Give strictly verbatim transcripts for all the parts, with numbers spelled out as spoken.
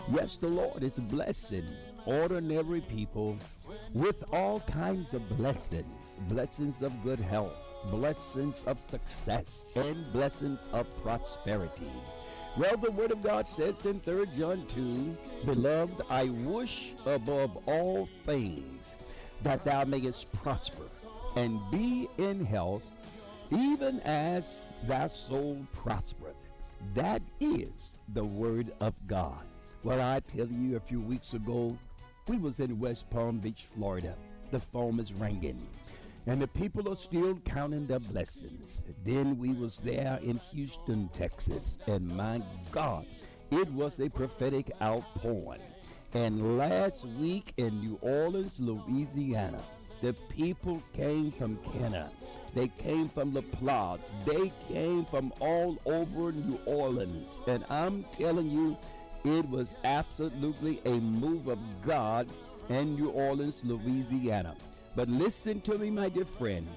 Yes, the Lord is blessing ordinary people with all kinds of blessings blessings of good health, blessings of success, and blessings of prosperity. Well, the Word of God says in third John two, Beloved, I wish above all things that thou mayest prosper and be in health, even as thy soul prospereth. That is the Word of God. Well, I tell you, a few weeks ago, we was in West Palm Beach, Florida. The phone is ringing, and the people are still counting their blessings. Then we was there in Houston, Texas, and my God, it was a prophetic outpouring. And last week in New Orleans, Louisiana, the people came from Kenner. They came from La Place. They came from all over New Orleans. And I'm telling you, it was absolutely a move of God in New Orleans, Louisiana. But listen to me, my dear friend.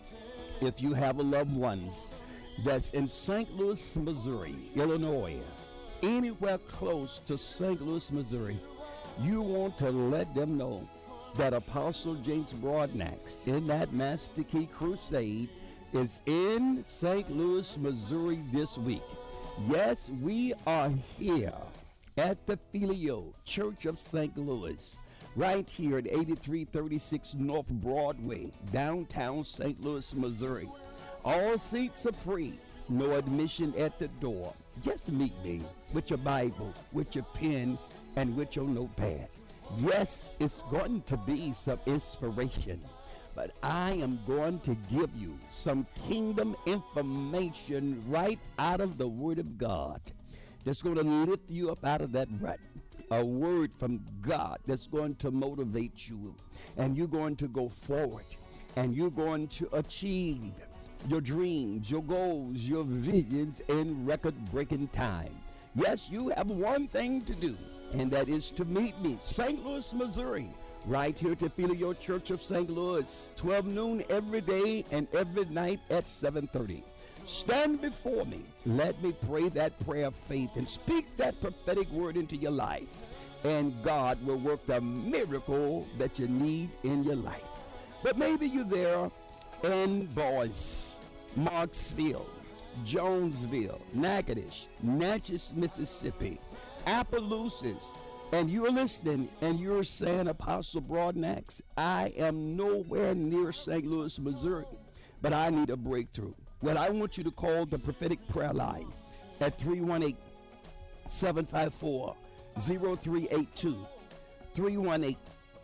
If you have a loved ones that's in Saint Louis, Missouri, Illinois, anywhere close to Saint Louis, Missouri, you want to let them know that Apostle James Broadnax in that Master Key Crusade is in Saint Louis, Missouri this week. Yes, we are here at the Filio Church of Saint Louis, right here at eighty-three thirty-six North Broadway, downtown Saint Louis, Missouri. All seats are free, no admission at the door. Just meet me with your Bible, with your pen, and with your notepad. Yes, it's going to be some inspiration, but I am going to give you some kingdom information right out of the Word of God that's going to lift you up out of that rut. A word from God that's going to motivate you, and you're going to go forward, and you're going to achieve your dreams, your goals, your visions in record-breaking time. Yes, you have one thing to do, and that is to meet me, Saint Louis, Missouri, right here at the Filio Church of Saint Louis, twelve noon every day and every night at seven thirty. Stand before me. Let me pray that prayer of faith and speak that prophetic word into your life, and God will work the miracle that you need in your life. But maybe you're there in Boise, Marksville, Jonesville, Natchitoches, Natchez, Mississippi, Appaloosas, and you're listening and you're saying, Apostle Broadnax, I am nowhere near Saint Louis, Missouri, but I need a breakthrough. Well, I want you to call the prophetic prayer line at three one eight, seven five four, zero three eight two. three one eight,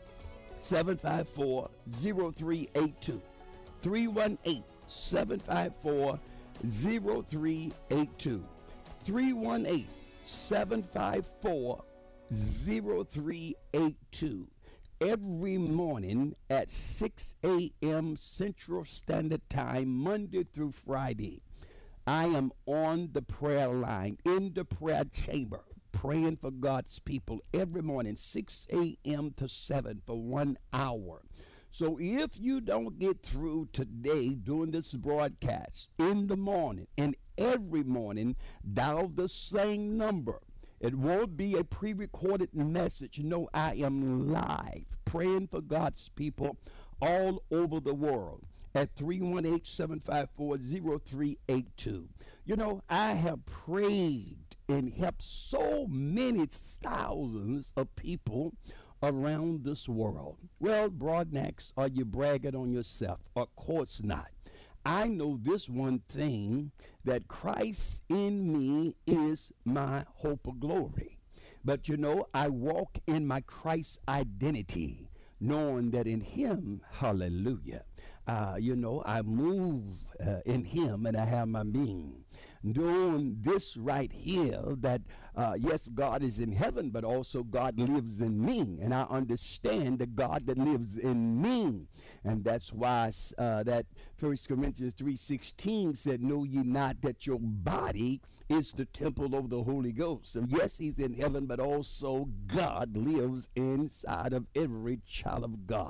seven five four, zero three eight two. three one eight, seven five four, zero three eight two. three one eight, seven five four, zero three eight two. Every morning at six a.m. Central Standard Time, Monday through Friday, I am on the prayer line, in the prayer chamber, praying for God's people every morning, six a.m. to seven for one hour. So if you don't get through today during this broadcast in the morning and every morning, dial the same number. It won't be a pre-recorded message. No, I am live praying for God's people all over the world at three one eight, seven five four, zero three eight two. You know, I have prayed and helped so many thousands of people around this world. Well, Broadnax, are you bragging on yourself? Of course not. I know this one thing, that Christ in me is my hope of glory. But you know, I walk in my Christ identity, knowing that in him, hallelujah, uh, you know, I move uh, in him and I have my being. Doing this right here, that uh, yes, God is in heaven, but also God lives in me, and I understand the God that lives in me. And that's why uh, that First Corinthians three sixteen said, know ye not that your body is the temple of the Holy Ghost. So yes, he's in heaven, but also God lives inside of every child of God.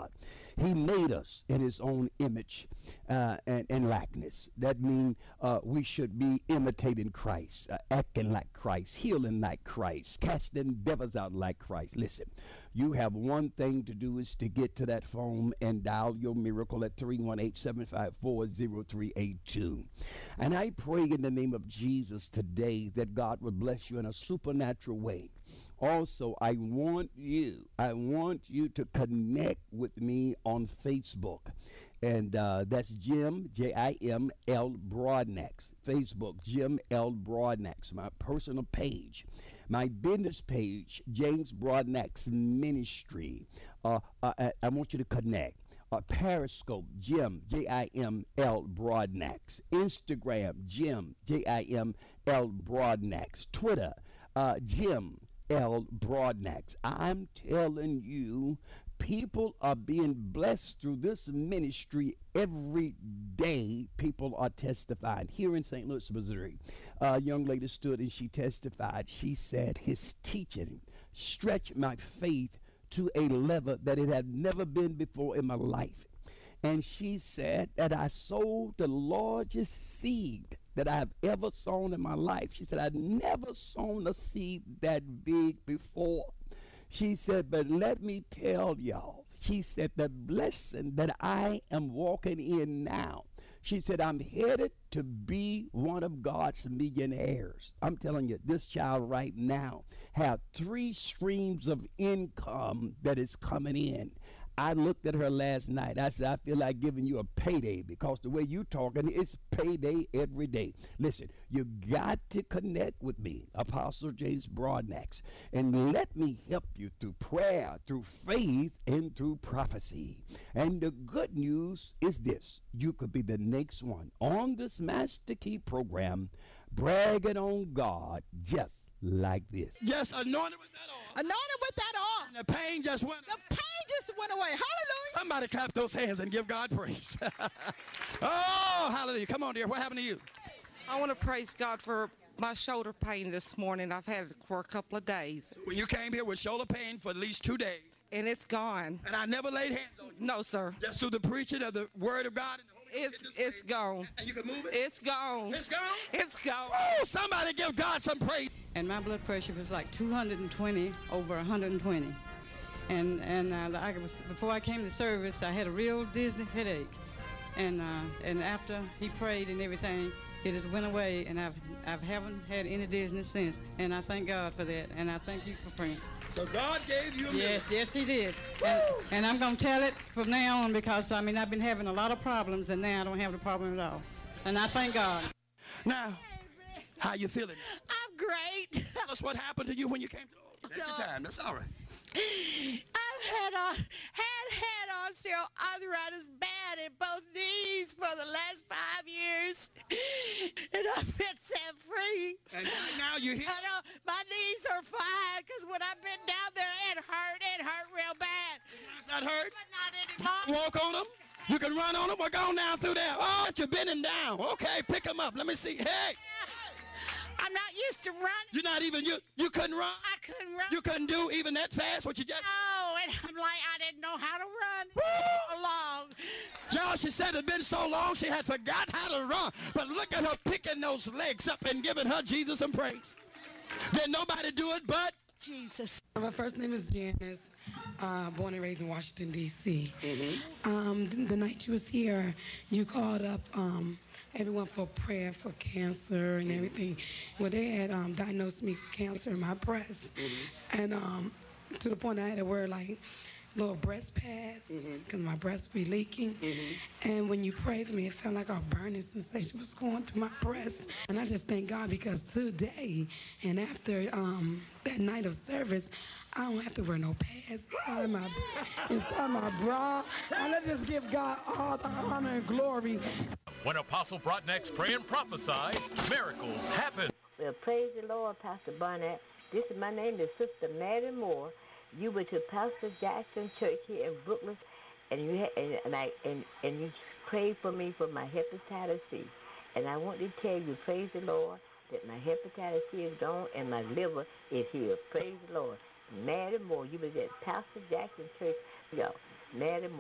He made us in his own image uh, and, and likeness. That means uh, we should be imitating Christ, uh, acting like Christ, healing like Christ, casting devils out like Christ. Listen, you have one thing to do is to get to that phone and dial your miracle at three one eight, seven five four, zero three eight two. And I pray in the name of Jesus today that God will bless you in a supernatural way. Also, I want you, I want you to connect with me on Facebook. And uh, that's Jim, J I M L Broadnax. Facebook, Jim L Broadnax, my personal page. My business page, James Broadnax Ministry. Uh, uh, I, I want you to connect. Uh, Periscope, Jim, J I M L Broadnax. Instagram, Jim, J I M L Broadnax. Twitter, uh, Jim L Broadnax. I'm telling you, people are being blessed through this ministry every day. People are testifying. Here in Saint Louis, Missouri, a young lady stood and she testified. She said, his teaching stretched my faith to a level that it had never been before in my life. And she said that I sowed the largest seed that I have ever sown in my life. She said, I'd never sown a seed that big before. She said, but let me tell y'all, she said, the blessing that I am walking in now, she said, I'm headed to be one of God's millionaires. I'm telling you, this child right now have three streams of income that is coming in. I looked at her last night. I said, I feel like giving you a payday because the way you talking, it's payday every day. Listen, you got to connect with me, Apostle James Broadnax, and let me help you through prayer, through faith, and through prophecy. And the good news is this. You could be the next one on this Master Key program, bragging on God just like this. Just anointed with that oil. Anointed with that oil. And the pain just went. The pain just went away. Hallelujah. Somebody clap those hands and give God praise. Oh, hallelujah. Come on, dear. What happened to you? I want to praise God for my shoulder pain this morning. I've had it for a couple of days. When you came here with shoulder pain for at least two days. And it's gone. And I never laid hands on you. No, sir. Just through the preaching of the word of God and the Holy It's Ghost. it's gone. And you can move it? It's gone. It's gone? It's gone. Oh, somebody give God some praise. And my blood pressure was like two hundred twenty over one hundred twenty. And and uh, I was, before I came to service, I had a real dizzy headache. And uh, and after he prayed and everything, it just went away, and I've I haven't had any dizziness since. And I thank God for that, and I thank you for praying. So God gave you a Yes, miracle. yes, he did. And, and I'm going to tell it from now on because, I mean, I've been having a lot of problems, and now I don't have the problem at all. And I thank God. Now, how you feeling? I'm great. Tell us what happened to you when you came to the Take your time. That's all right. I've had uh, had had osteoarthritis bad in both knees for the last five years, and I've been set free. And right now you're here. I know my knees are fine because when I've been down there, it hurt. It hurt real bad. It's not hurt. But not anymore. Walk on them. You can run on them. We're going down through there. Oh, you're bending down. Okay, pick them up. Let me see. Hey. I'm not used to running. You're not even, you You couldn't run? I couldn't run. You couldn't do even that fast what you just... No, and I'm like, I didn't know how to run Woo! along. Y'all, she said it's been so long she had forgot how to run. But look at her picking those legs up and giving her Jesus some praise. Didn't nobody do it but Jesus. My first name is Janice, uh, born and raised in Washington, D C Mm-hmm. Um, the, the night you was here, you called up um, everyone for prayer for cancer and everything. Well, they had um, diagnosed me for cancer in my breast. Mm-hmm. And um, to the point I had to wear like little breast pads because mm-hmm. my breast be leaking. Mm-hmm. And when you prayed for me, it felt like a burning sensation was going through my breast. And I just thank God because today and after um, that night of service, I don't have to wear no pads inside my, inside my bra. And I just give God all the honor and glory. When Apostle Broadnax pray and prophesy, miracles happen. Well, praise the Lord, Pastor Barnett. This is my name is Sister Mary Moore. You were to Pastor Jackson Church here in Brooklyn, and you had, and, and I and, and you prayed for me for my hepatitis C. And I want to tell you, praise the Lord, that my hepatitis C is gone and my liver is healed. Praise the Lord. Mary Moore, you was at Pastor Jackson Church, y'all. Mary Moore.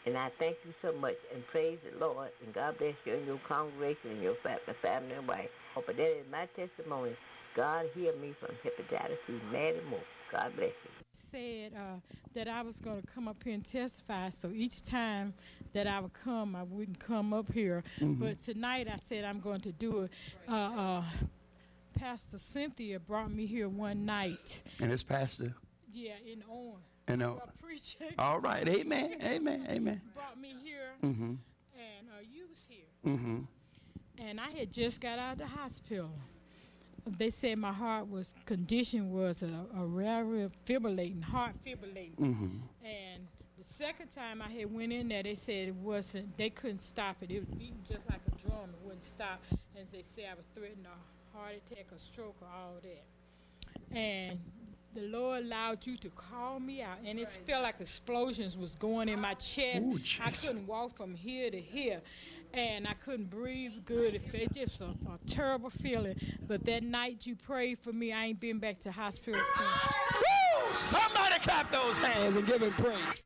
And I thank you so much and praise the Lord. And God bless you and your congregation and your fa- family and wife. Oh, but that is my testimony. God healed me from hepatitis C, mad and more. God bless you. Said uh, that I was going to come up here and testify, so each time that I would come, I wouldn't come up here. Mm-hmm. But tonight I said I'm going to do it. Uh, uh, Pastor Cynthia brought me here one night. And it's Pastor? Yeah, in Owen. In Owen. Preaching. All right, amen, amen, amen. Brought me here, mm-hmm. and uh, you was here. Mm-hmm. And I had just got out of the hospital. They said my heart was condition was a, a rare fibrillating, heart fibrillating. Mm-hmm. And the second time I had went in there, they said it wasn't, they couldn't stop it. It was beating just like a drum. It wouldn't stop. And they said I was threatening a heart attack, a stroke, or all that. And the Lord allowed you to call me out, and it felt like explosions was going in my chest. Ooh, I couldn't walk from here to here, and I couldn't breathe good. It felt just a, a terrible feeling. But that night you prayed for me, I ain't been back to hospital since. Woo! Somebody clap those hands and give him praise.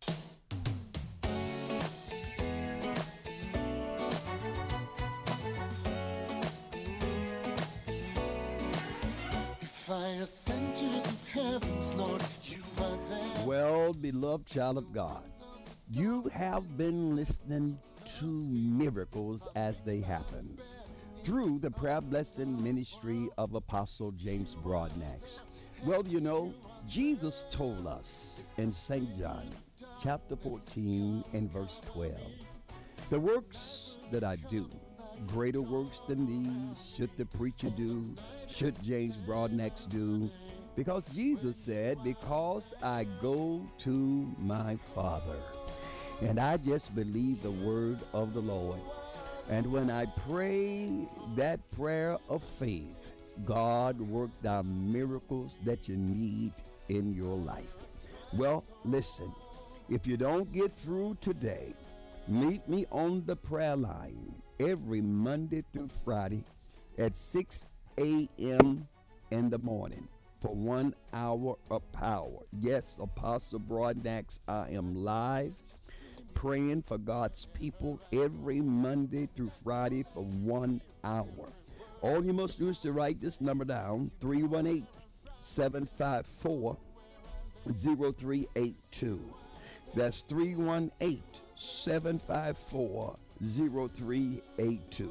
Well, beloved child of God, you have been listening to miracles as they happen through the prayer blessing ministry of Apostle James Broadnax. Well, you know, Jesus told us in Saint John chapter fourteen and verse twelve, the works that I do, greater works than these should the preacher do, should James Broadnax do, because Jesus said, because I go to my Father. And I just believe the word of the Lord. And when I pray that prayer of faith, God worked out miracles that you need in your life. Well, listen, if you don't get through today, meet me on the prayer line every Monday through Friday at six a.m. in the morning for one hour of power. Yes, Apostle Broadnax, I am live praying for God's people every Monday through Friday for one hour. All you must do is to write this number down, three one eight, seven five four, zero three eight two. That's three one eight, seven five four, zero three eight two.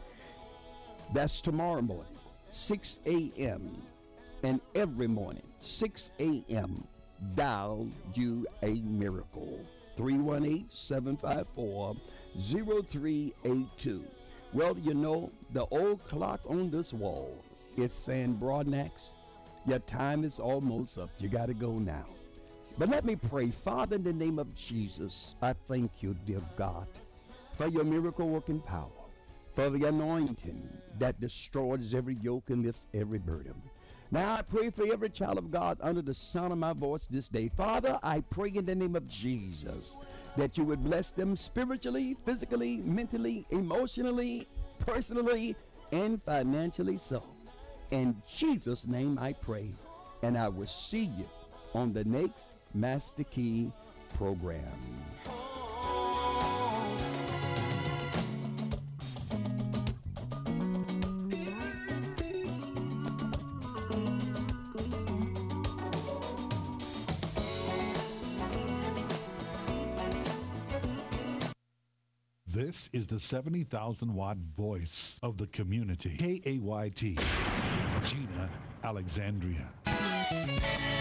That's tomorrow morning, six a.m. and every morning, six a.m. dial you a miracle. three one eight, seven five four, zero three eight two. Well, you know, the old clock on this wall is saying, Broadnax, your time is almost up. You got to go now. But let me pray. Father, in the name of Jesus, I thank you, dear God, for your miracle-working power, for the anointing that destroys every yoke and lifts every burden. Now I pray for every child of God under the sound of my voice this day. Father, I pray in the name of Jesus that you would bless them spiritually, physically, mentally, emotionally, personally, and financially so. In Jesus' name I pray, and I will see you on the next Master Key program. This is the seventy thousand watt voice of the community. K A Y T, Gina Alexandria.